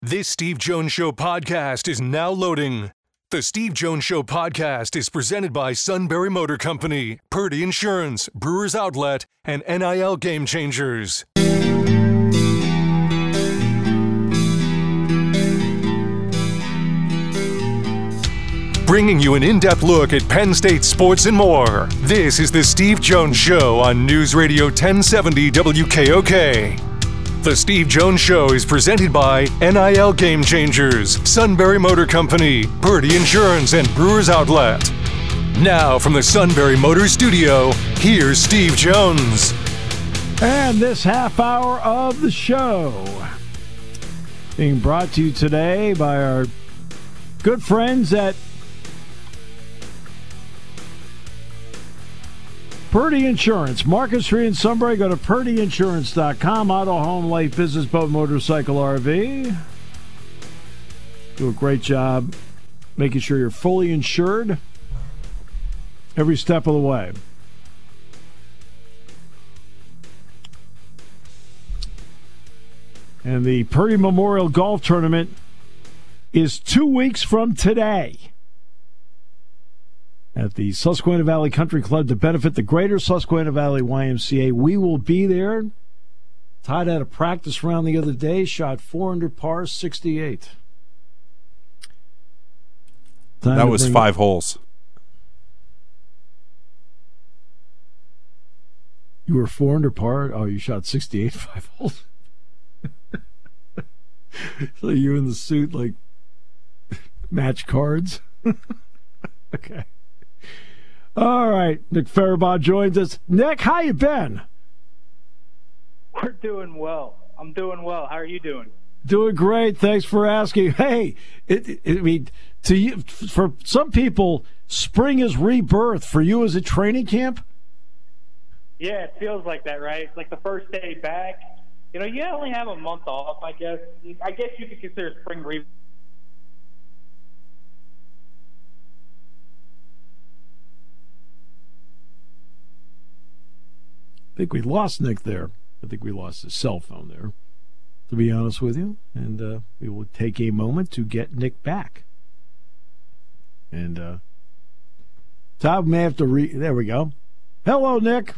This Steve Jones Show podcast is now loading. The Steve Jones Show podcast is presented by Sunbury Motor Company, Purdy Insurance, Brewers Outlet, and NIL Game Changers. Bringing you an in-depth look at Penn State sports and more. This is the Steve Jones Show on News Radio 1070 WKOK. The Steve Jones Show is presented by NIL Game Changers, Sunbury Motor Company, Purdy Insurance, and Brewers Outlet. Now from the Sunbury Motor Studio, here's Steve Jones. And this half hour of the show being brought to you today by our good friends at Purdy Insurance, Market Street in Sunbury. Go to purdyinsurance.com. Auto, home, life, business, boat, motorcycle, RV. Do a great job making sure you're fully insured every step of the way. And the Purdy Memorial Golf Tournament is 2 weeks from today at the Susquehanna Valley Country Club to benefit the Greater Susquehanna Valley YMCA. We will be there. Todd had a practice round the other day, shot 4 under par, 68. That was 5 holes. You were 4 under par? Oh, you shot 68, 5 holes. So you in the suit like match cards? Okay. All right, Nick Farabaugh joins us. Nick, how you been? We're doing well. I'm doing well. How are you doing? Doing great. Thanks for asking. Hey, I mean, to you, for some people, spring is rebirth. For you, is it training camp? Yeah, it feels like that, right? It's like the first day back. You know, you only have a month off, I guess. I guess you could consider spring rebirth. I think we lost Nick there. I think we lost his cell phone there, to be honest with you. And we will take a moment to get Nick back. And Todd may have to there we go. Hello, Nick.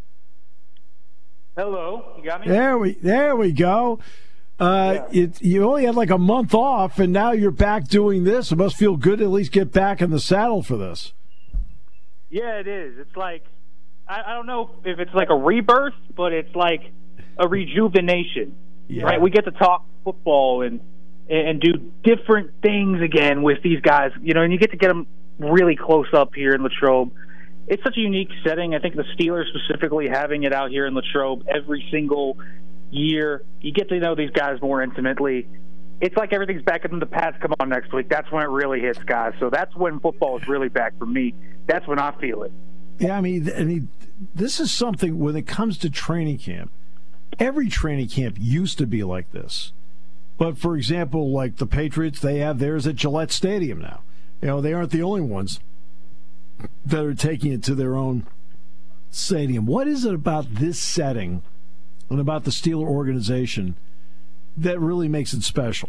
Hello. You got me? There we go. Yeah. You only had like a month off, and now you're back doing this. It must feel good to at least get back in the saddle for this. Yeah, it is. It's like, I don't know if it's like a rebirth, but it's like a rejuvenation, right? We get to talk football and do different things again with these guys, you know, and you get to get them really close up here in Latrobe. It's such a unique setting. I think the Steelers specifically having it out here in Latrobe every single year, you get to know these guys more intimately. It's like everything's back and the Pats come on next week. That's when it really hits, guys. So that's when football is really back for me. That's when I feel it. Yeah, I mean, this is something when it comes to training camp. Every training camp used to be like this. But, for example, like the Patriots, they have theirs at Gillette Stadium now. You know, they aren't the only ones that are taking it to their own stadium. What is it about this setting and about the Steeler organization that really makes it special?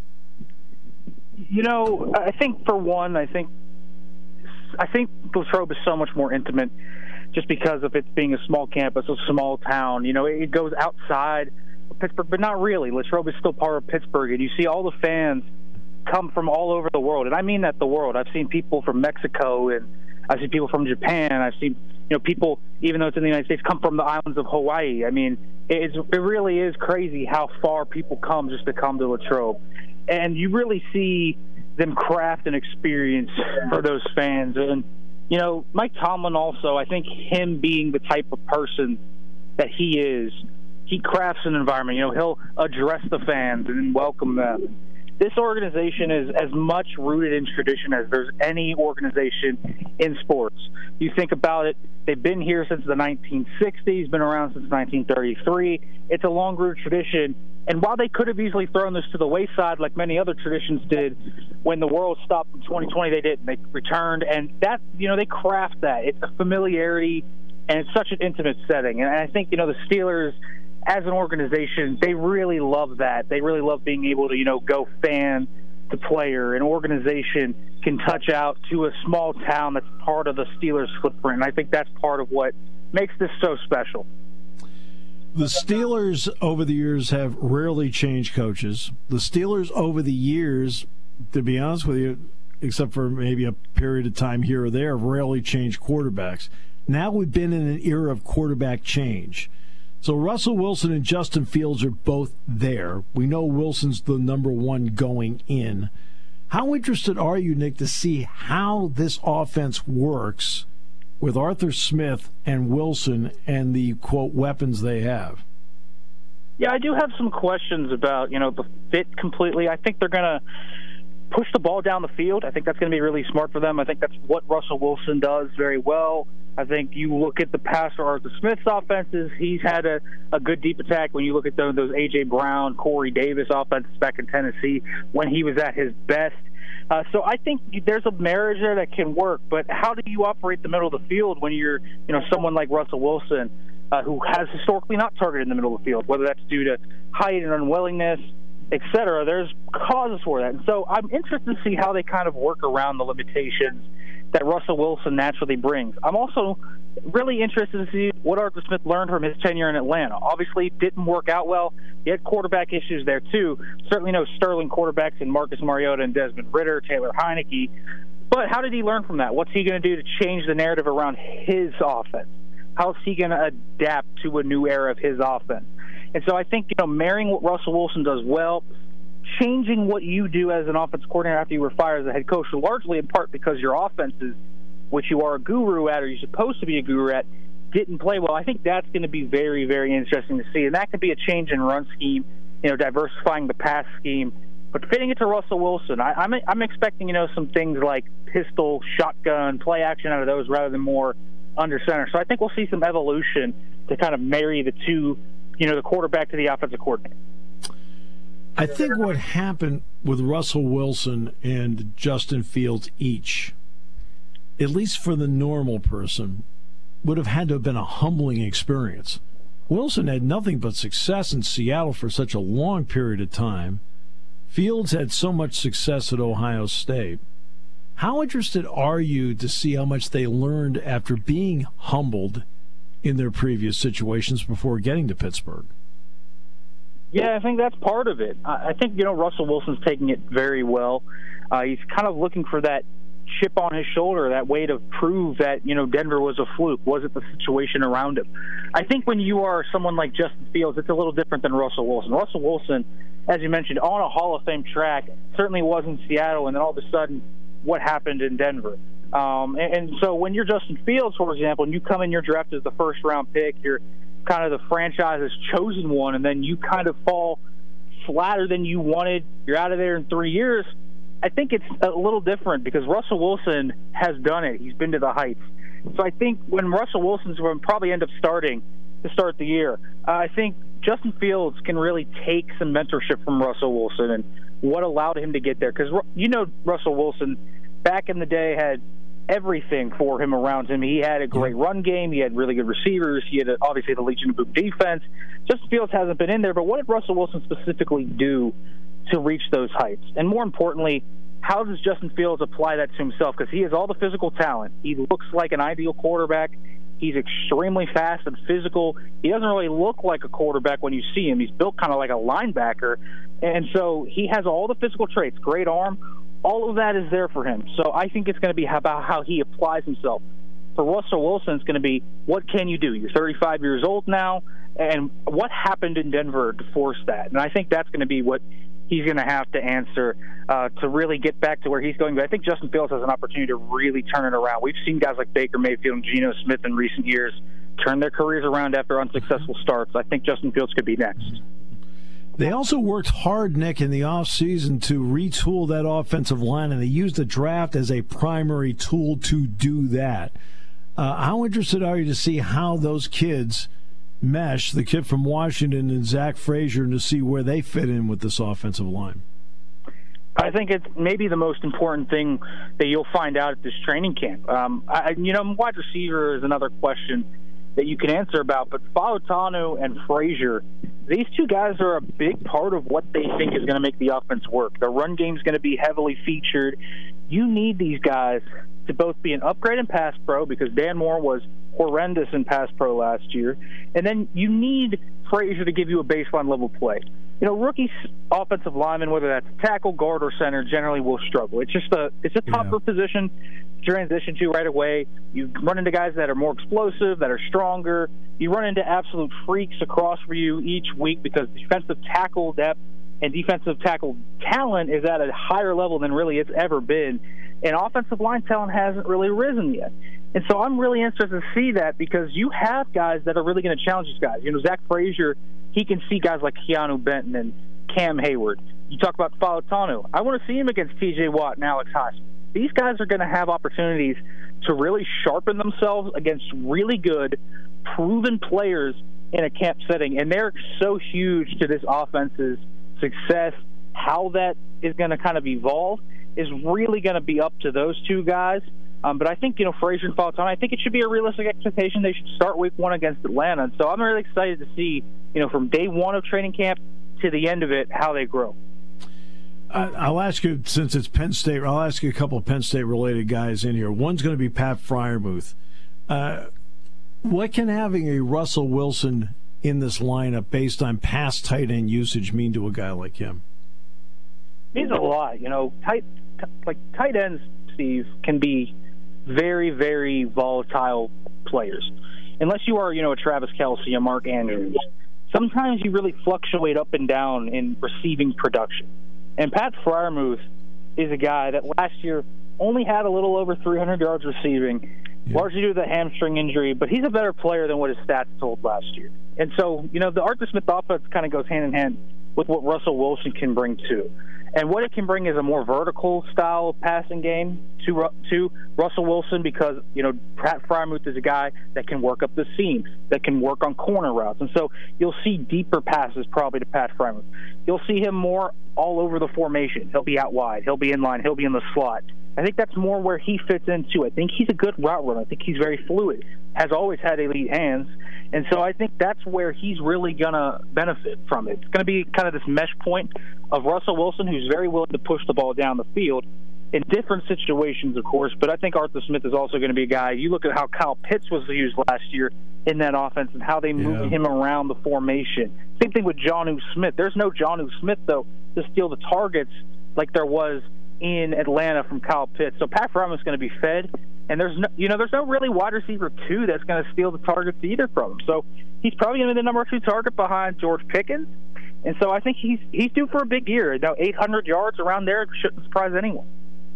You know, I think for one, I think Latrobe is so much more intimate just because of it being a small campus, a small town. You know, it goes outside of Pittsburgh, but not really. Latrobe is still part of Pittsburgh, and you see all the fans come from all over the world, and I mean that the world. I've seen people from Mexico, and I've seen people from Japan. I've seen, you know, people, even though it's in the United States, come from the islands of Hawaii. I mean, it really is crazy how far people come just to come to Latrobe. And you really see them craft an experience for those fans. And, you know, Mike Tomlin also, I think him being the type of person that he is, he crafts an environment. You know, he'll address the fans and welcome them. This organization is as much rooted in tradition as there's any organization in sports. You think about it, they've been here since the 1960s, been around since 1933. It's a long-rooted tradition. And while they could have easily thrown this to the wayside like many other traditions did, when the world stopped in 2020, they didn't. They returned, and that, you know, they craft that. It's a familiarity, and it's such an intimate setting. And I think, you know, the Steelers, as an organization, they really love that. They really love being able to, go fan to player. An organization can touch out to a small town that's part of the Steelers' footprint. And I think that's part of what makes this so special. The Steelers over the years have rarely changed coaches. The Steelers over the years, to be honest with you, except for maybe a period of time here or there, have rarely changed quarterbacks. Now we've been in an era of quarterback change. So Russell Wilson and Justin Fields are both there. We know Wilson's the number one going in. How interested are you, Nick, to see how this offense works with Arthur Smith and Wilson and the, quote, weapons they have? Yeah, I do have some questions about, the fit completely. I think they're going to push the ball down the field. I think that's going to be really smart for them. I think that's what Russell Wilson does very well. I think you look at the past for Arthur Smith's offenses, he's had a good deep attack. When you look at those A.J. Brown, Corey Davis offenses back in Tennessee when he was at his best. So I think there's a marriage there that can work, but how do you operate the middle of the field when you're, someone like Russell Wilson, who has historically not targeted in the middle of the field, whether that's due to height and unwillingness, et cetera. There's causes for that. And so I'm interested to see how they kind of work around the limitations that Russell Wilson naturally brings. I'm also really interested to see what Arthur Smith learned from his tenure in Atlanta. Obviously, didn't work out well. He had quarterback issues there, too. Certainly no sterling quarterbacks in Marcus Mariota and Desmond Ridder, Taylor Heineke. But how did he learn from that? What's he going to do to change the narrative around his offense? How's he going to adapt to a new era of his offense? And so I think, marrying what Russell Wilson does well, changing what you do as an offense coordinator after you were fired as a head coach, largely in part because your offenses, which you are a guru at or you're supposed to be a guru at, didn't play well. I think that's going to be very, very interesting to see. And that could be a change in run scheme, diversifying the pass scheme. But fitting it to Russell Wilson, I'm expecting, some things like pistol, shotgun, play action out of those rather than more under center. So I think we'll see some evolution to kind of marry the two, the quarterback to the offensive coordinator. I think what happened with Russell Wilson and Justin Fields each, at least for the normal person, would have had to have been a humbling experience. Wilson had nothing but success in Seattle for such a long period of time. Fields had so much success at Ohio State. How interested are you to see how much they learned after being humbled in their previous situations before getting to Pittsburgh? Yeah, I think that's part of it. I think, Russell Wilson's taking it very well. He's kind of looking for that chip on his shoulder, that way to prove that, Denver was a fluke. Was it the situation around him? I think when you are someone like Justin Fields, it's a little different than Russell Wilson. Russell Wilson, as you mentioned, on a Hall of Fame track, certainly was in Seattle, and then all of a sudden, what happened in Denver? And so when you're Justin Fields, for example, and you come in, you're drafted as the first-round pick, you're kind of the franchise's chosen one, and then you kind of fall flatter than you wanted, you're out of there in 3 years, I think it's a little different because Russell Wilson has done it. He's been to the heights. So I think when Russell Wilson's going to probably end up starting to start the year, I think Justin Fields can really take some mentorship from Russell Wilson and what allowed him to get there. Because, Russell Wilson back in the day had everything for him around him. He had a great run game. He had really good receivers. He had, obviously, the Legion of Boom defense. Justin Fields hasn't been in there, but what did Russell Wilson specifically do to reach those heights? And more importantly, how does Justin Fields apply that to himself? Because he has all the physical talent. He looks like an ideal quarterback. He's extremely fast and physical. He doesn't really look like a quarterback when you see him. He's built kind of like a linebacker. And so he has all the physical traits, great arm. All of that is there for him. So I think it's going to be about how he applies himself. For Russell Wilson, it's going to be, what can you do? You're 35 years old now, and what happened in Denver to force that? And I think that's going to be what he's going to have to answer to really get back to where he's going. But I think Justin Fields has an opportunity to really turn it around. We've seen guys like Baker Mayfield and Geno Smith in recent years turn their careers around after unsuccessful starts. I think Justin Fields could be next. They also worked hard, Nick, in the offseason to retool that offensive line, and they used the draft as a primary tool to do that. How interested are you to see how those kids mesh, the kid from Washington and Zach Frazier, and to see where they fit in with this offensive line? I think it's maybe the most important thing that you'll find out at this training camp. Wide receiver is another question. that you can answer about. But Fautanu and Frazier, these two guys are a big part of what they think is going to make the offense work. The run game is going to be heavily featured. You need these guys to both be an upgrade in pass pro, because Dan Moore was horrendous in pass pro last year, and then you need Frazier to give you a baseline level play. You know, rookie offensive linemen, whether that's tackle, guard, or center, generally will struggle. It's a tougher position to transition to right away. You run into guys that are more explosive, that are stronger. You run into absolute freaks across for you each week, because defensive tackle depth and defensive tackle talent is at a higher level than really it's ever been. And offensive line talent hasn't really risen yet. And so I'm really interested to see that, because you have guys that are really going to challenge these guys. You know, Zach Frazier, he can see guys like Keanu Benton and Cam Hayward. You talk about Fautanu. I want to see him against T.J. Watt and Alex Highsmith. These guys are going to have opportunities to really sharpen themselves against really good, proven players in a camp setting. And they're so huge to this offense's success. How that is going to kind of evolve is really going to be up to those two guys. But I think, you know, Frazier and Fautanu, I think it should be a realistic expectation they should start week one against Atlanta. And so I'm really excited to see, you know, from day one of training camp to the end of it, how they grow. I'll ask you, since it's Penn State, I'll ask you a couple of Penn State-related guys in here. One's going to be Pat Freiermuth. What can having a Russell Wilson in this lineup based on past tight end usage mean to a guy like him? It means a lot. You know, tight ends, Steve, can be very, very volatile players. Unless you are, you know, a Travis Kelce, a Mark Andrews, sometimes you really fluctuate up and down in receiving production. And Pat Freiermuth is a guy that last year only had a little over 300 yards receiving, largely due to the hamstring injury, but he's a better player than what his stats told last year. And so, you know, the Arthur Smith offense kind of goes hand in hand with what Russell Wilson can bring too. And what it can bring is a more vertical style of passing game to Russell Wilson, because, you know, Pat Freiermuth is a guy that can work up the seam, that can work on corner routes. And so you'll see deeper passes probably to Pat Freiermuth. You'll see him more all over the formation. He'll be out wide. He'll be in line. He'll be in the slot. I think that's more where he fits into. I think he's a good route runner. I think he's very fluid, has always had elite hands. And so I think that's where he's really going to benefit from it. It's going to be kind of this mesh point of Russell Wilson, who's very willing to push the ball down the field in different situations, of course. But I think Arthur Smith is also going to be a guy. You look at how Kyle Pitts was used last year in that offense and how they moved him around the formation. Same thing with Jonnu Smith. There's no Jonnu Smith, though, to steal the targets like there was in Atlanta from Kyle Pitts. So Pat Freiermuth is going to be fed, and there's no really wide receiver two that's going to steal the targets either from him. So he's probably going to be the number 2 target behind George Pickens, and so I think he's due for a big year. Now 800 yards around there shouldn't surprise anyone.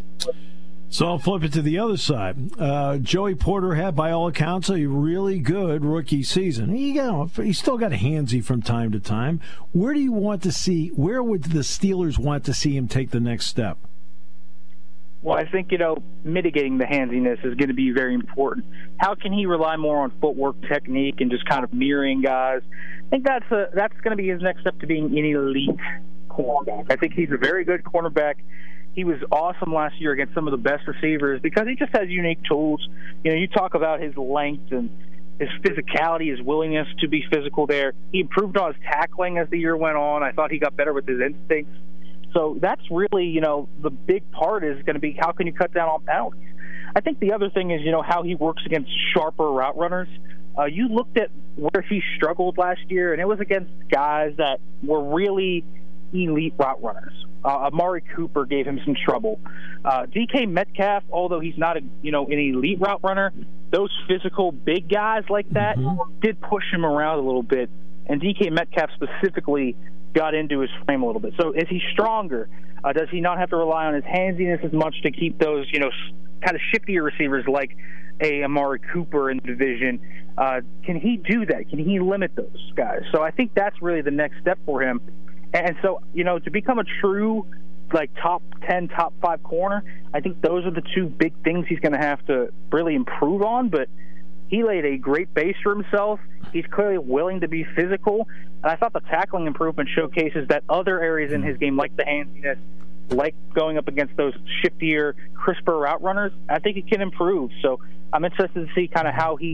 So I'll flip it to the other side. Joey Porter had, by all accounts, a really good rookie season. He still got handsy from time to time. Where would the Steelers want to see him take the next step? Well, I think, you know, mitigating the handsiness is going to be very important. How can he rely more on footwork technique and just kind of mirroring guys? I think that's going to be his next step to being an elite cornerback. I think he's a very good cornerback. He was awesome last year against some of the best receivers because he just has unique tools. You know, you talk about his length and his physicality, his willingness to be physical there. He improved on his tackling as the year went on. I thought he got better with his instincts. So that's really, you know, the big part is going to be how can you cut down on penalties. I think the other thing is, you know, how he works against sharper route runners. You looked at where he struggled last year, and it was against guys that were really elite route runners. Amari Cooper gave him some trouble. DK Metcalf, although he's not an elite route runner, those physical big guys like that did push him around a little bit, and DK Metcalf specifically got into his frame a little bit. So is he stronger? Does he not have to rely on his handsiness as much to keep those, you know, kind of shiftier receivers like a Amari Cooper in the division? Can he do that? Can he limit those guys? So I think that's really the next step for him. And so, you know, to become a true, like, top 10, top 5 corner, I think those are the two big things he's going to have to really improve on. But he laid a great base for himself. He's clearly willing to be physical. And I thought the tackling improvement showcases that other areas in his game, like the handsiness, like going up against those shiftier, crisper route runners, I think he can improve. So I'm interested to see kind of how he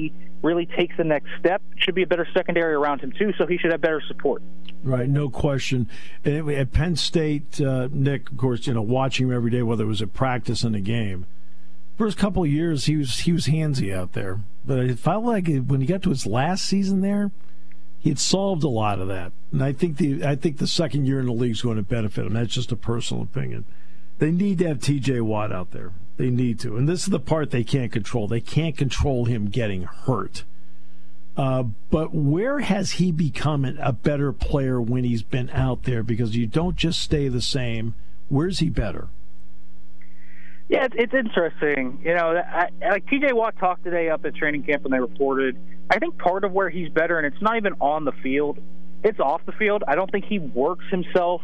really takes the next step, should be a better secondary around him too, so he should have better support. Right, no question. And at Penn State, Nick, of course, watching him every day, whether it was at practice and a game. First couple of years, he was handsy out there, but it felt like when he got to his last season there, he had solved a lot of that. And I think the second year in the league is going to benefit him. That's just a personal opinion. They need to have T.J. Watt out there. They need to, and this is the part they can't control. They can't control him getting hurt. But where has he become a better player when he's been out there? Because you don't just stay the same. Where's he better? Yeah, it's interesting. Like T.J. Watt talked today up at training camp when they reported. I think part of where he's better, and it's not even on the field, it's off the field. I don't think he works himself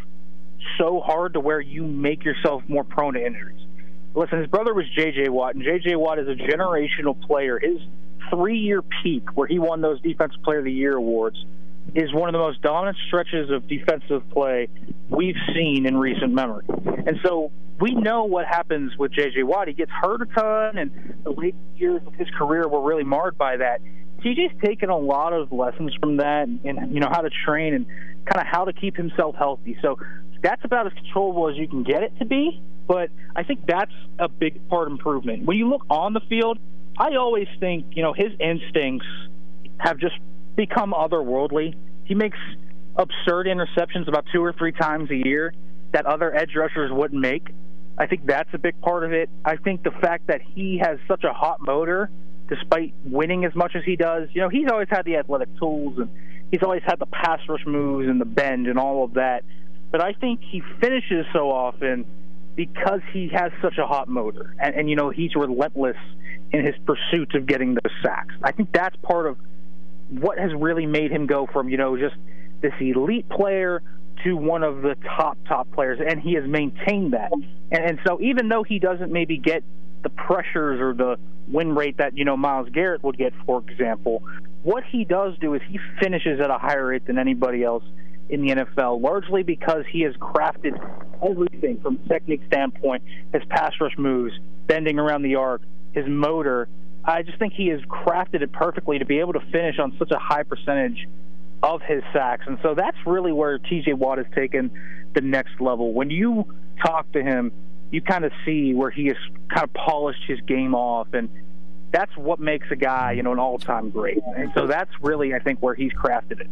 so hard to where you make yourself more prone to injuries. Listen, his brother was J.J. Watt, and J.J. Watt is a generational player. His 3-year peak, where he won those Defensive Player of the Year awards, is one of the most dominant stretches of defensive play we've seen in recent memory. And so we know what happens with J.J. Watt. He gets hurt a ton, and the late years of his career were really marred by that. TJ's taken a lot of lessons from that and how to train and kind of how to keep himself healthy. So that's about as controllable as you can get it to be. But I think that's a big part of improvement. When you look on the field, I always think, his instincts have just become otherworldly. He makes absurd interceptions about 2 or 3 times a year that other edge rushers wouldn't make. I think that's a big part of it. I think the fact that he has such a hot motor, despite winning as much as he does, he's always had the athletic tools, and he's always had the pass rush moves and the bend and all of that. But I think he finishes so often because he has such a hot motor, and he's relentless in his pursuit of getting those sacks. I think that's part of what has really made him go from, just this elite player to one of the top players, and he has maintained that. And so even though he doesn't maybe get the pressures or the win rate that, Myles Garrett would get, for example, what he does do is he finishes at a higher rate than anybody else in the NFL, largely because he has crafted everything from technique standpoint, his pass rush moves, bending around the arc, his motor. I just think he has crafted it perfectly to be able to finish on such a high percentage of his sacks. And so that's really where T.J. Watt has taken the next level. When you talk to him, you kind of see where he has kind of polished his game off, and that's what makes a guy, an all-time great. And so that's really, I think, where he's crafted it.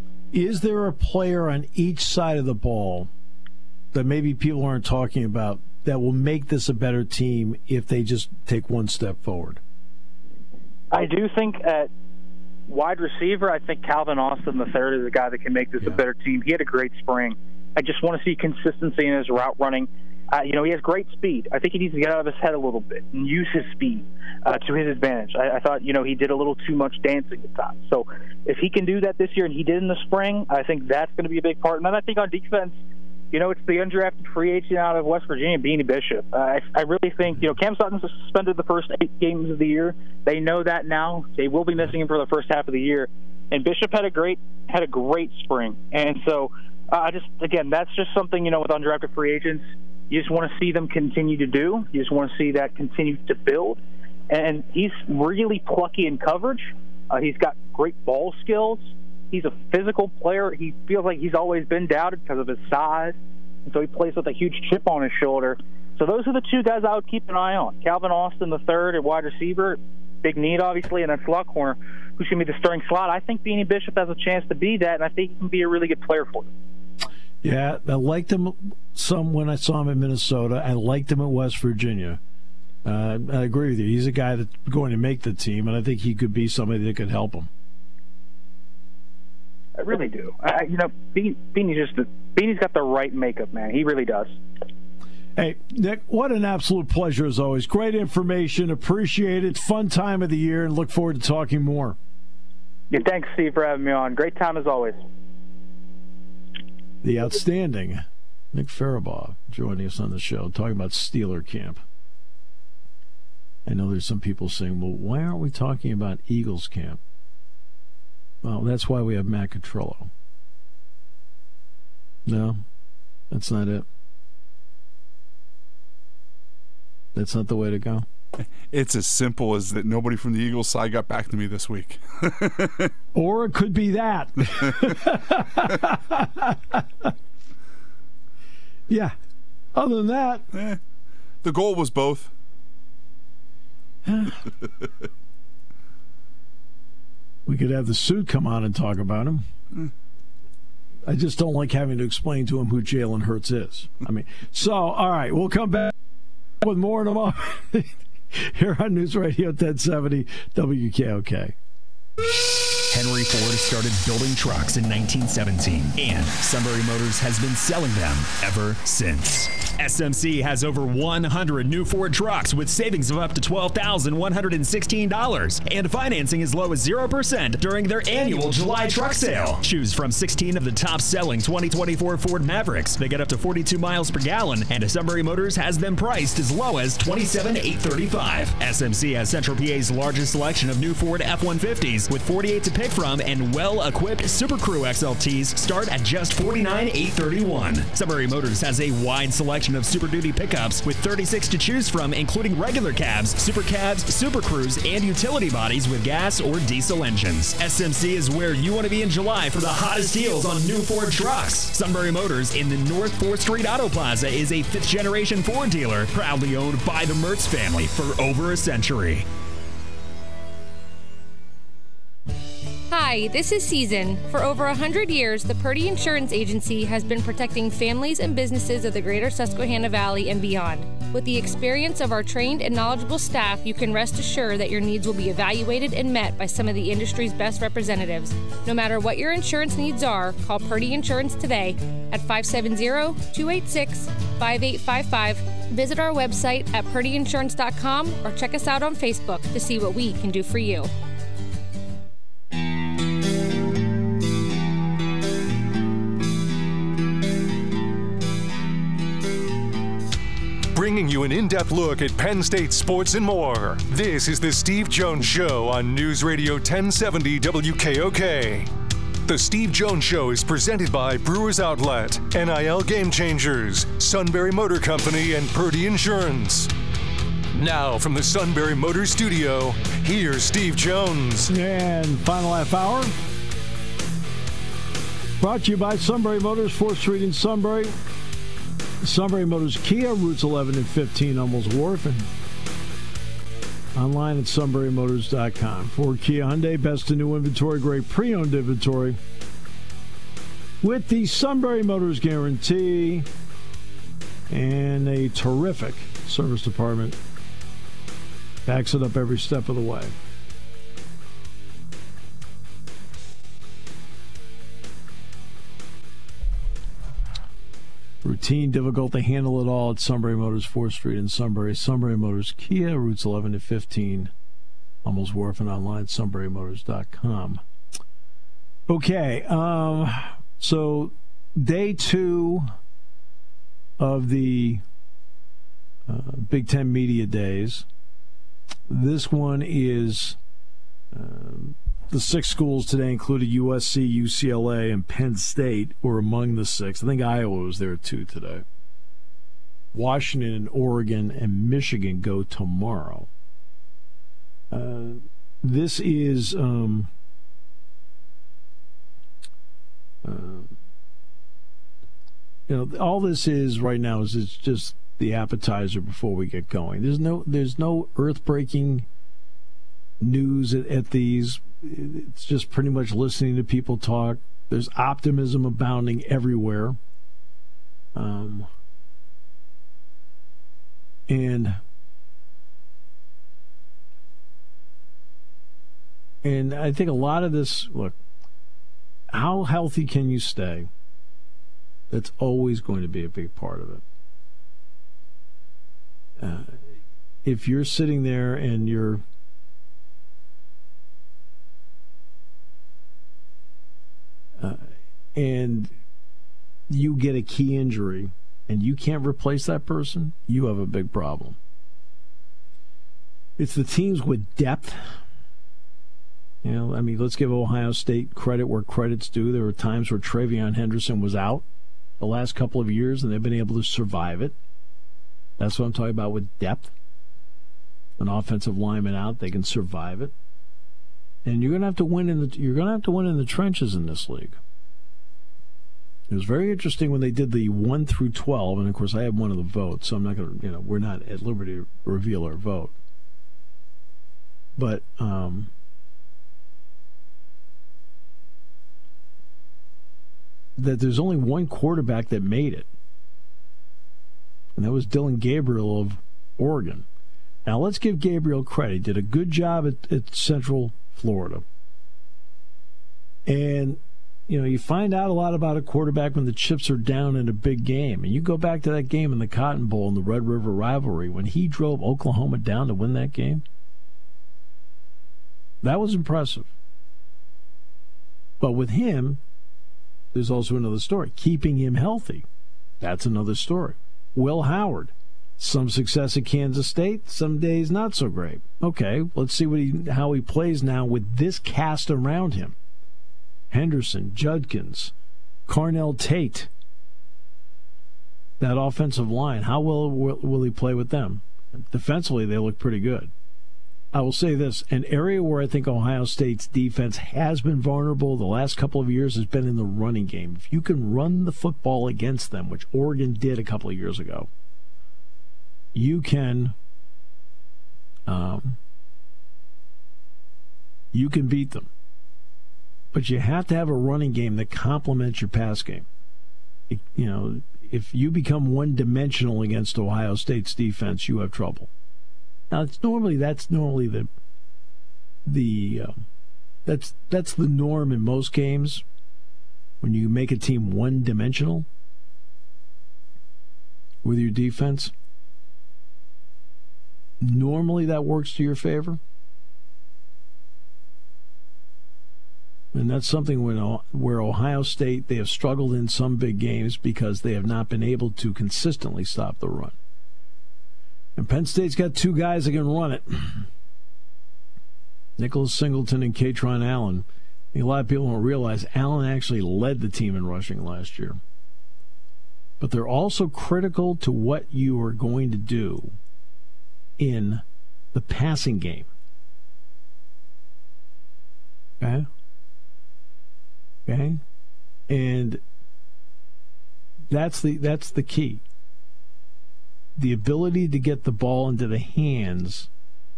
Is there a player on each side of the ball that maybe people aren't talking about that will make this a better team if they just take one step forward? I do think at wide receiver, I think Calvin Austin III is a guy that can make this a better team. He had a great spring. I just want to see consistency in his route running. He has great speed. I think he needs to get out of his head a little bit and use his speed to his advantage. I thought, he did a little too much dancing at times. So if he can do that this year, and he did in the spring, I think that's going to be a big part. And then I think on defense, it's the undrafted free agent out of West Virginia, Beanie Bishop. I really think, Cam Sutton's suspended the first 8 games of the year. They know that now. They will be missing him for the first half of the year. And Bishop had a great spring. And so, that's just something, with undrafted free agents, you just want to see them continue to do. You just want to see that continue to build. And he's really plucky in coverage. He's got great ball skills. He's a physical player. He feels like he's always been doubted because of his size. And so he plays with a huge chip on his shoulder. So those are the 2 guys I would keep an eye on. Calvin Austin III at wide receiver, big need, obviously, and that slot corner, who's going to be the starting slot. I think Beanie Bishop has a chance to be that, and I think he can be a really good player for them. Yeah, I liked him some when I saw him in Minnesota. I liked him at West Virginia. I agree with you. He's a guy that's going to make the team, and I think he could be somebody that could help him. I really do. Beanie's got the right makeup, man. He really does. Hey, Nick, what an absolute pleasure as always. Great information. Appreciate it. Fun time of the year, and look forward to talking more. Yeah, thanks, Steve, for having me on. Great time as always. The outstanding Nick Farabaugh joining us on the show, talking about Steeler camp. I know there's some people saying, well, why aren't we talking about Eagles camp? Well, that's why we have Matt Catrillo. No, that's not it. That's not the way to go. It's as simple as that nobody from the Eagles side got back to me this week. Or it could be that. Yeah. Other than that. The goal was both. We could have the suit come on and talk about him. I just don't like having to explain to him who Jalen Hurts is. So, all right, we'll come back with more in a moment here on News Radio 1070 WKOK. Henry Ford started building trucks in 1917, and Sunbury Motors has been selling them ever since. SMC has over 100 new Ford trucks with savings of up to $12,116 and financing as low as 0% during their annual July truck sale. Choose from 16 of the top-selling 2024 Ford Mavericks. They get up to 42 miles per gallon, and Sunbury Motors has them priced as low as $27,835. SMC has Central PA's largest selection of new Ford F-150s with 48 to pick from, and well-equipped Super Crew XLTs start at just $49,831. Sunbury Motors has a wide selection of Super Duty pickups with 36 to choose from, including regular cabs, super cabs, Super Crews, and utility bodies with gas or diesel engines. SMC is where you want to be in July for the hottest deals on new Ford trucks. Sunbury Motors in the North 4th Street Auto Plaza is a fifth-generation Ford dealer, proudly owned by the Mertz family for over a century. Hi, this is Season. For over 100 years, the Purdy Insurance Agency has been protecting families and businesses of the greater Susquehanna Valley and beyond. With the experience of our trained and knowledgeable staff, you can rest assured that your needs will be evaluated and met by some of the industry's best representatives. No matter what your insurance needs are, call Purdy Insurance today at 570-286-5855. Visit our website at purdyinsurance.com or check us out on Facebook to see what we can do for you. Bringing you an in-depth look at Penn State sports and more. This is the Steve Jones Show on News Radio 1070 WKOK. The Steve Jones Show is presented by Brewers Outlet, NIL Game Changers, Sunbury Motor Company, and Purdy Insurance. Now from the Sunbury Motor Studio, here's Steve Jones. And final half hour. Brought to you by Sunbury Motors, 4th Street in Sunbury. Sunbury Motors Kia, routes 11 and 15, Hummels Wharf, and online at sunburymotors.com. Ford, Kia, Hyundai, best in new inventory, great pre-owned inventory. With the Sunbury Motors guarantee and a terrific service department. Backs it up every step of the way. Routine, difficult to handle it all at Sunbury Motors, 4th Street in Sunbury. Sunbury Motors Kia, routes 11 to 15, Hummels Wharf, and online at sunburymotors.com. Okay, so day 2 of the Big Ten Media Days. This one is the 6 schools today included USC, UCLA, and Penn State were among the 6. I think Iowa was there too today. Washington and Oregon and Michigan go tomorrow. This is all this is right now is it's just the appetizer before we get going. There's no earth-breaking news at these. It's just pretty much listening to people talk. There's optimism abounding everywhere. And I think a lot of this, look, how healthy can you stay? That's always going to be a big part of it. If you're sitting there and you're and you get a key injury and you can't replace that person, you have a big problem. It's the teams with depth. Let's give Ohio State credit where credit's due. There were times where Travion Henderson was out the last couple of years, and they've been able to survive it. That's what I'm talking about with depth. an offensive lineman out, they can survive it. And you're going to have to win in the trenches in this league. It was very interesting when they did the 1 through 12, and of course I have one of the votes, so I'm not going to, we're not at liberty to reveal our vote. But that there's only one quarterback that made it, and that was Dylan Gabriel of Oregon. Now let's give Gabriel credit. He did a good job at Central Florida. And you find out a lot about a quarterback when the chips are down in a big game. And you go back to that game in the Cotton Bowl in the Red River rivalry when he drove Oklahoma down to win that game. That was impressive. But with him, there's also another story. Keeping him healthy, that's another story. Will Howard, some success at Kansas State, some days not so great. Okay, let's see how he plays now with this cast around him. Henderson, Judkins, Carnell Tate. That offensive line, how well will he play with them? Defensively, they look pretty good. I will say this, an area where I think Ohio State's defense has been vulnerable the last couple of years has been in the running game. If you can run the football against them, which Oregon did a couple of years ago, you can beat them. But you have to have a running game that complements your pass game. If you become one-dimensional against Ohio State's defense, you have trouble. Now, that's normally the norm in most games when you make a team one-dimensional with your defense. Normally, that works to your favor. And that's something where Ohio State, they have struggled in some big games because they have not been able to consistently stop the run. And Penn State's got two guys that can run it. Nicholas Singleton and Katron Allen. I think a lot of people don't realize Allen actually led the team in rushing last year. But they're also critical to what you are going to do in the passing game. Okay? Okay? And that's the key. The ability to get the ball into the hands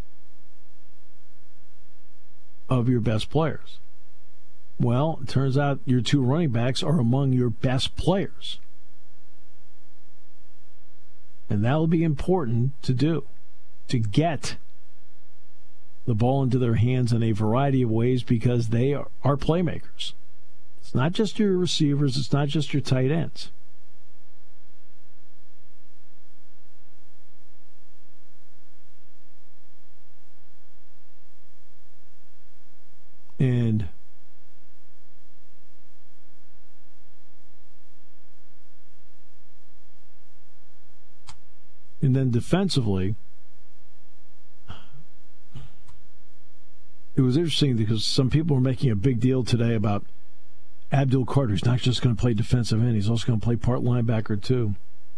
of your best players. Well, it turns out your two running backs are among your best players. And that will be important to do, to get the ball into their hands in a variety of ways because they are playmakers. It's not just your receivers, it's not just your tight ends. And then defensively, it was interesting because some people were making a big deal today about Abdul Carter. He's not just going to play defensive end, he's also going to play part linebacker too.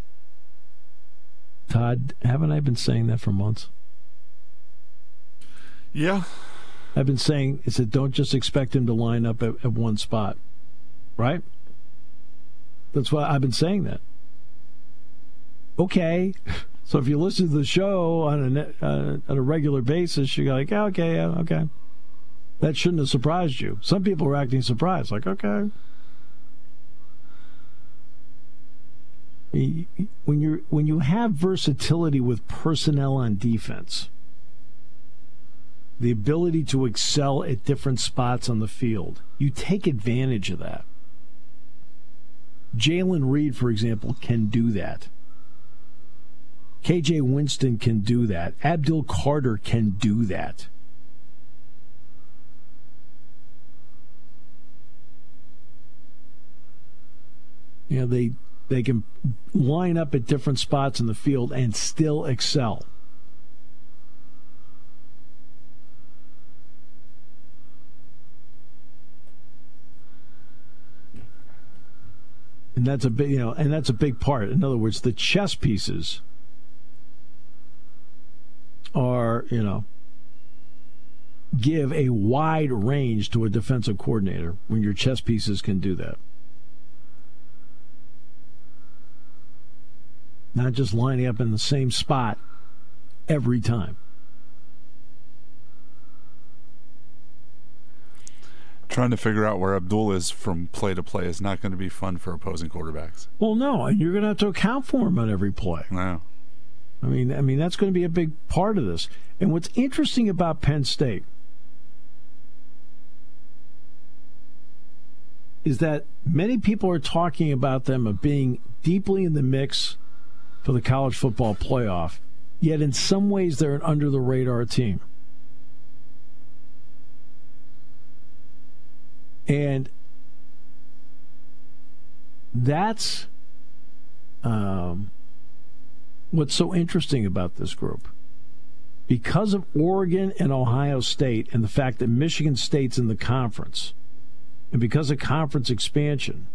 Todd, haven't I been saying that for months? Yeah. I've been saying is that don't just expect him to line up at one spot, right? That's why I've been saying that. Okay, so if you listen to the show on a regular basis, you're like, okay. That shouldn't have surprised you. Some people are acting surprised, like, okay. When you have versatility with personnel on defense, the ability to excel at different spots on the field, you take advantage of that. Jalen Reed, for example, can do that. KJ Winston can do that. Abdul Carter can do that. They can line up at different spots in the field and still excel. And that's a big part. In other words, the chess pieces are are, give a wide range to a defensive coordinator when your chess pieces can do that. Not just lining up in the same spot every time. Trying to figure out where Abdul is from play to play is not going to be fun for opposing quarterbacks. Well, no, and you're going to have to account for him on every play. No. I mean that's going to be a big part of this. And what's interesting about Penn State is that many people are talking about them of being deeply in the mix for the college football playoff, yet in some ways they're an under-the-radar team. And that's what's so interesting about this group. Because of Oregon and Ohio State and the fact that Michigan State's in the conference, and because of conference expansion,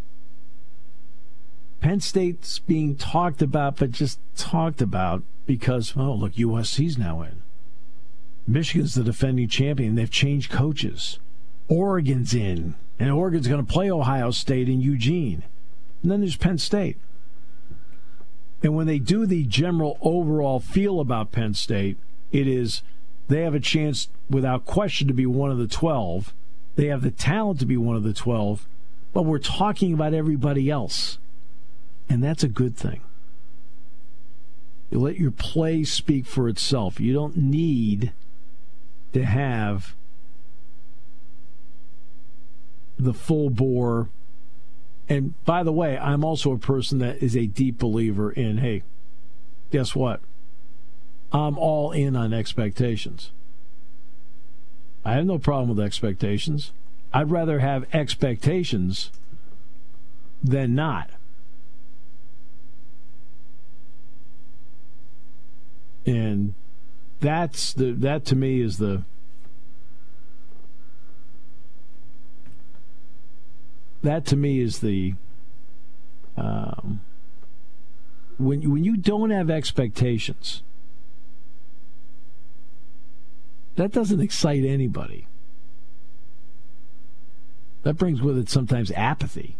Penn State's being talked about, but just talked about because, oh, look, USC's now in. Michigan's the defending champion. They've changed coaches. Oregon's in, and Oregon's going to play Ohio State in Eugene. And then there's Penn State. And when they do the general overall feel about Penn State, it is they have a chance without question to be one of the 12. They have the talent to be one of the 12, but we're talking about everybody else. And that's a good thing. You let your play speak for itself. You don't need to have the full bore. And by the way, I'm also a person that is a deep believer in, hey, guess what? I'm all in on expectations. I have no problem with expectations. I'd rather have expectations than not. And that to me is the when you don't have expectations, that doesn't excite anybody. That brings with it sometimes apathy.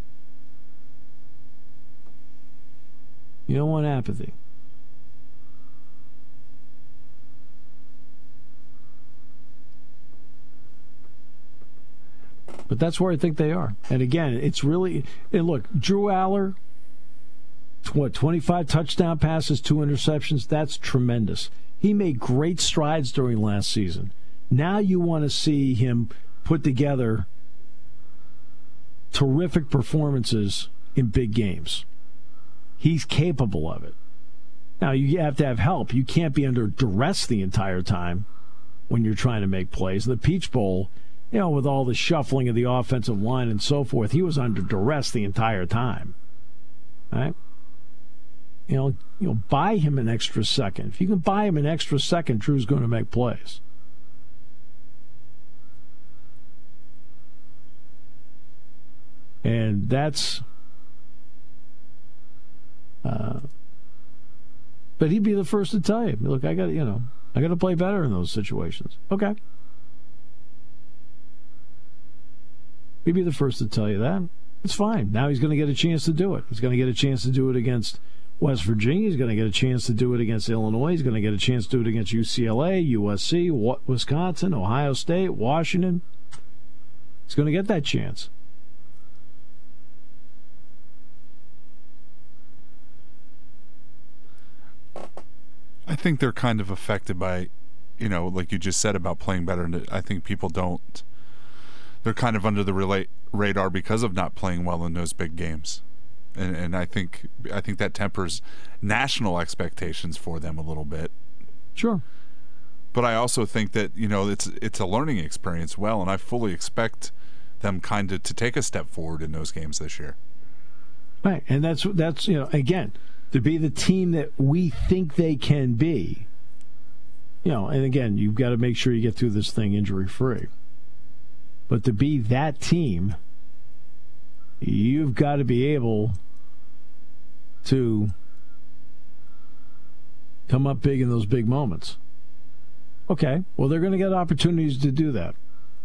You don't want apathy. But that's where I think they are. And again, it's really... And look, Drew Aller, 25 touchdown passes, 2 interceptions. That's tremendous. He made great strides during last season. Now you want to see him put together terrific performances in big games. He's capable of it. Now, you have to have help. You can't be under duress the entire time when you're trying to make plays. The Peach Bowl... with all the shuffling of the offensive line and so forth, he was under duress the entire time. Right? Buy him an extra second. If you can buy him an extra second, Drew's going to make plays. And that's... but he'd be the first to tell you, look, I got to play better in those situations. Okay. He'd be the first to tell you that. It's fine. Now he's going to get a chance to do it. He's going to get a chance to do it against West Virginia. He's going to get a chance to do it against Illinois. He's going to get a chance to do it against UCLA, USC, Wisconsin, Ohio State, Washington. He's going to get that chance. I think they're kind of affected by, like you just said about playing better. And I think people don't. They're kind of under the radar because of not playing well in those big games, and I think that tempers national expectations for them a little bit. Sure, but I also think that it's a learning experience. Well, and I fully expect them kind of to take a step forward in those games this year. Right, and that's again, to be the team that we think they can be. And again, you've got to make sure you get through this thing injury-free. But to be that team, you've got to be able to come up big in those big moments. Okay, well, they're going to get opportunities to do that.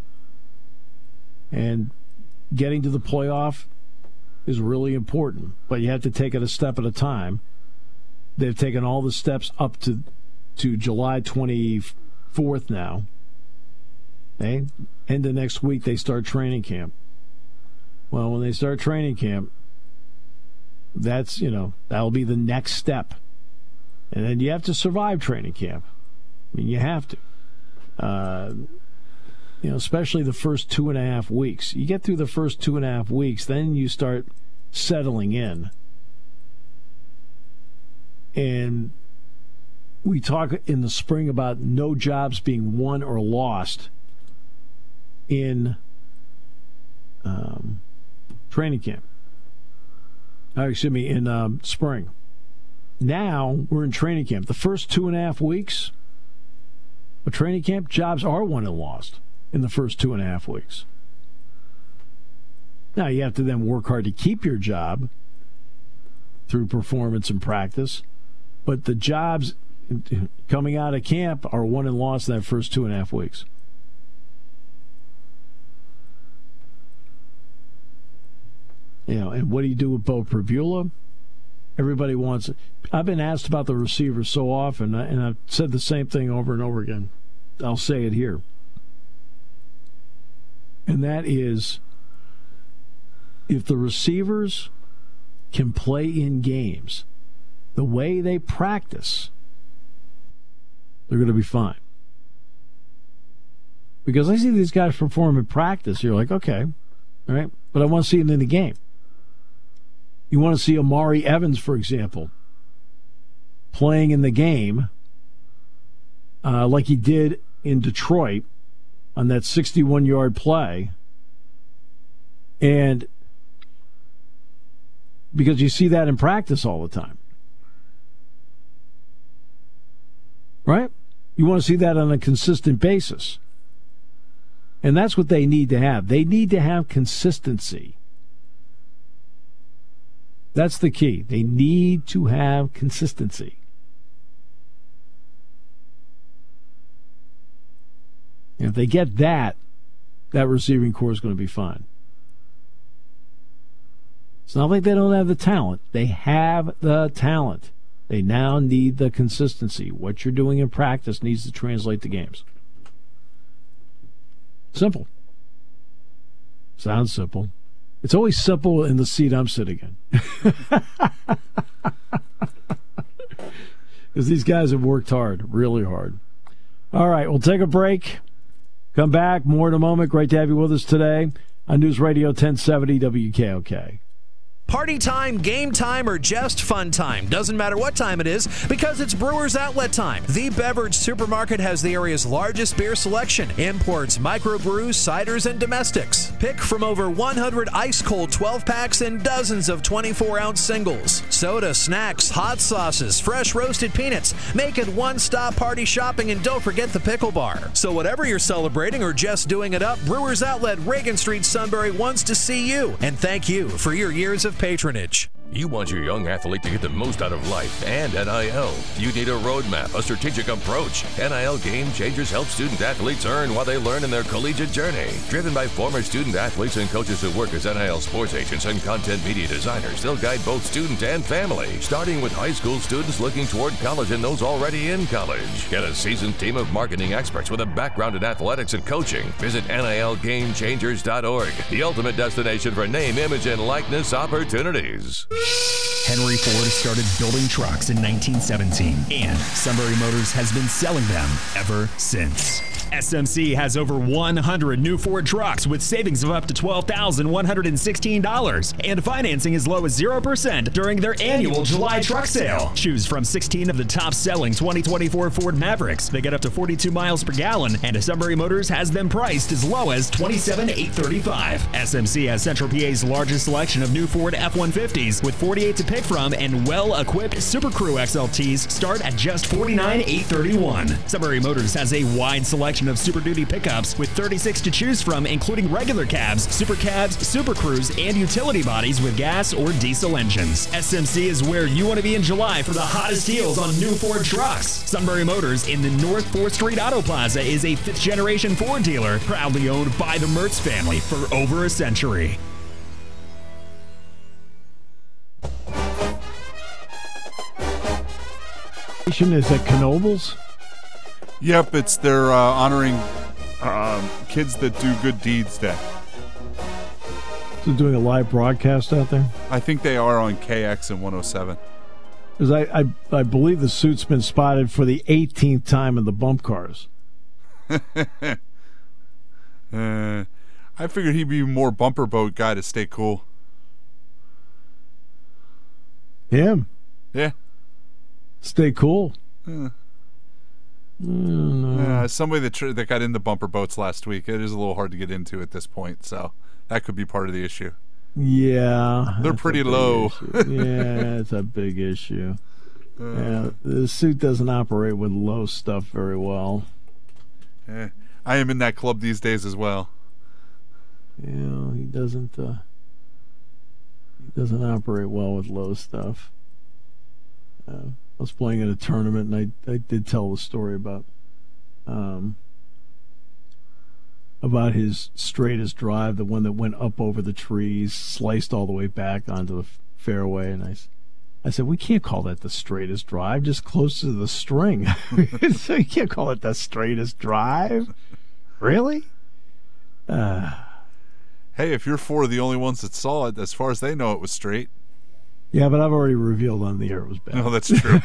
And getting to the playoff is really important, but you have to take it a step at a time. They've taken all the steps up to July 24th now. Okay? End of next week, they start training camp. Well, when they start training camp, that's, that'll be the next step. And then you have to survive training camp. I mean, you have to. Especially the first 2.5 weeks. You get through the first 2.5 weeks, then you start settling in. And we talk in the spring about no jobs being won or lost in training camp. In spring. Now we're in training camp. The first 2.5 weeks of training camp, jobs are won and lost in the first 2.5 weeks. Now you have to then work hard to keep your job through performance and practice, but the jobs coming out of camp are won and lost in that first 2.5 weeks. And what do you do with Bo Pribula? Everybody wants it. I've been asked about the receivers so often, and I've said the same thing over and over again. I'll say it here. And that is, if the receivers can play in games the way they practice, they're going to be fine. Because I see these guys perform in practice, you're like, okay, all right, but I want to see them in the game. You want to see Amari Evans, for example, playing in the game like he did in Detroit on that 61-yard play. And because you see that in practice all the time. Right? You want to see that on a consistent basis. And that's what they need to have. They need to have consistency. That's the key. They need to have consistency. And if they get that, that receiving core is going to be fine. It's not like they don't have the talent. They have the talent. They now need the consistency. What you're doing in practice needs to translate to games. Simple. Sounds simple. It's always simple in the seat I'm sitting in. Because these guys have worked hard, really hard. All right, we'll take a break. Come back. More in a moment. Great to have you with us today on News Radio 1070 WKOK. Party time, game time, or just fun time. Doesn't matter what time it is because it's Brewers Outlet time. The Beverage Supermarket has the area's largest beer selection. Imports, microbrews, ciders, and domestics. Pick from over 100 ice-cold 12-packs and dozens of 24-ounce singles. Soda, snacks, hot sauces, fresh roasted peanuts. Make it one-stop party shopping, and don't forget the pickle bar. So whatever you're celebrating or just doing it up, Brewers Outlet, Reagan Street, Sunbury wants to see you. And thank you for your years of patronage. You want your young athlete to get the most out of life and NIL. You need a roadmap, a strategic approach. NIL Game Changers help student athletes earn while they learn in their collegiate journey. Driven by former student athletes and coaches who work as NIL sports agents and content media designers, they'll guide both student and family, starting with high school students looking toward college and those already in college. Get a seasoned team of marketing experts with a background in athletics and coaching. Visit NILGameChangers.org, the ultimate destination for name, image, and likeness opportunities. Henry Ford started building trucks in 1917, and Sunbury Motors has been selling them ever since. SMC has over 100 new Ford trucks with savings of up to $12,116 and financing as low as 0% during their annual July truck sale. Choose from 16 of the top-selling 2024 Ford Mavericks. They get up to 42 miles per gallon, and Sunbury Motors has them priced as low as $27,835. SMC has Central PA's largest selection of new Ford F-150s with 48 to pick from, and well-equipped Super Crew XLTs start at just $49,831. Sunbury Motors has a wide selection of Super Duty pickups with 36 to choose from, including regular cabs, Super Cabs, Super Crews, and utility bodies with gas or diesel engines. SMC is where you want to be in July for the hottest deals on new Ford trucks. Sunbury Motors in the North 4th Street Auto Plaza is a 5th-generation Ford dealer, proudly owned by the Mertz family for over a century. Is at Knoebels? Yep, it's their honoring kids that do good deeds day. So doing a live broadcast out there? I think they are on KX and 107. Because I believe the suit's been spotted for the 18th time in the bump cars. I figured he'd be a more bumper boat guy to stay cool. Him? Yeah. Stay cool. Somebody that got into bumper boats last week. It is a little hard to get into at this point, so that could be part of the issue. Yeah. They're pretty low. Yeah, it's a big issue. Yeah, the suit doesn't operate with low stuff very well. I am in that club these days as well. Yeah, he doesn't operate well with low stuff. I was playing in a tournament, and I did tell the story about his straightest drive, the one that went up over the trees, sliced all the way back onto the fairway, and I said, we can't call that the straightest drive, just close to the string. So you can't call it the straightest drive? Really? Hey, if you're four of the only ones that saw it, as far as they know, it was straight. Yeah, but I've already revealed on the air it was bad. No, that's true.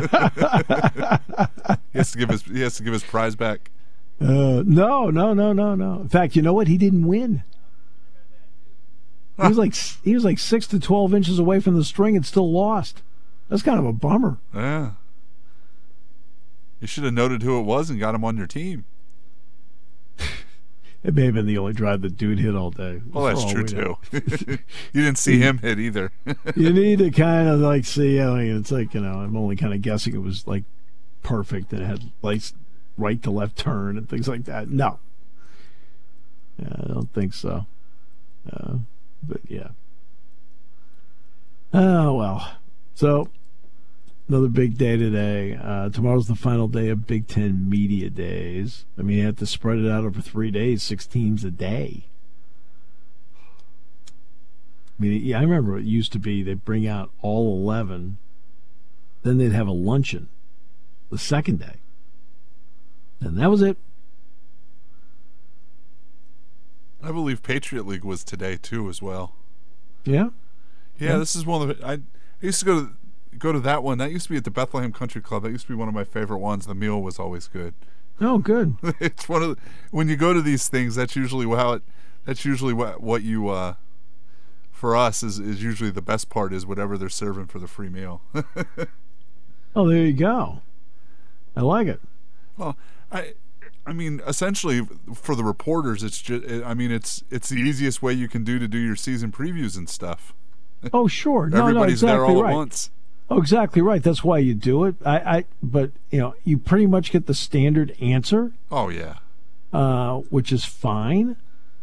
He has to give his prize back. No. In fact, you know what? He didn't win. He was like 6 to 12 inches away from the string and still lost. That's kind of a bummer. Yeah. You should have noted who it was and got him on your team. It may have been the only drive the dude hit all day. Well, that's true, too. You didn't see him hit either. You need to kind of see, it's like, I'm only kind of guessing it was like perfect and it had right to left turn and things like that. No. Yeah, I don't think so. But yeah. Oh, well. So, another big day today. Tomorrow's the final day of Big Ten Media Days. I mean, you have to spread it out over 3 days, 6 teams a day. I mean, yeah, I remember it used to be they'd bring out all 11, then they'd have a luncheon the second day. And that was it. I believe Patriot League was today, too, as well. Yeah? Yeah, this is one of the... I used to go to that one. That used to be at the Bethlehem Country Club. That used to be one of my favorite ones. The meal was always good. Oh, good. It's one of when you go to these things, that's usually what you for us is usually the best part is whatever they're serving for the free meal. Oh, there you go. I like it. Well, I mean, essentially for the reporters, it's just it's the easiest way you can do your season previews and stuff. Oh, sure. Everybody's exactly there all right. at once. Oh, exactly right. That's why you do it. But you pretty much get the standard answer. Oh yeah. Which is fine.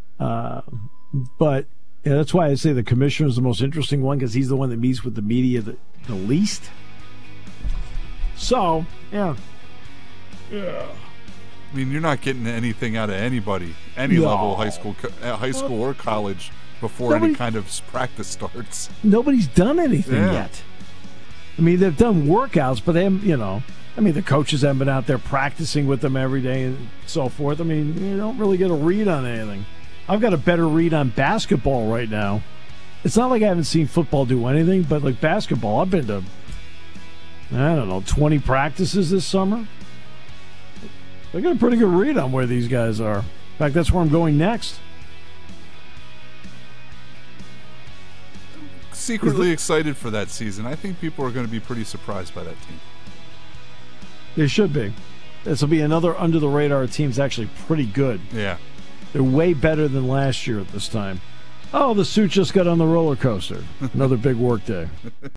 But that's why I say the commissioner is the most interesting one because he's the one that meets with the media the least. So yeah. I mean, you're not getting anything out of anybody, any level, high school or college, before any kind of practice starts. Nobody's done anything yet. I mean, they've done workouts, but they haven't, the coaches haven't been out there practicing with them every day and so forth. I mean, you don't really get a read on anything. I've got a better read on basketball right now. It's not like I haven't seen football do anything, but like basketball, I've been to, 20 practices this summer. I got a pretty good read on where these guys are. In fact, that's where I'm going next. Secretly excited for that season. I think people are going to be pretty surprised by that team. They should be. This will be another under-the-radar team's actually pretty good. Yeah. They're way better than last year at this time. Oh, the suit just got on the roller coaster. Another big work day.